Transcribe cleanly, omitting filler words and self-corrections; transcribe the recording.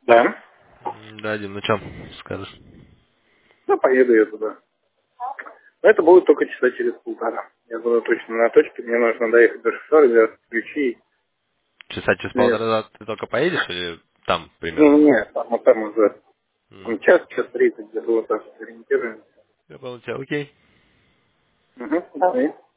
Да. Да, Дим, ну что скажешь? Ну, поеду я туда. Но это будет только часа через полтора. Я буду точно на точке. Мне нужно доехать до шофера, взять ключи. Часа через Нет. полтора ты только поедешь или там примерно? Нет, там уже М, час 30, где было так, ориентируемся. Я понял тебя, окей. Угу. Давай.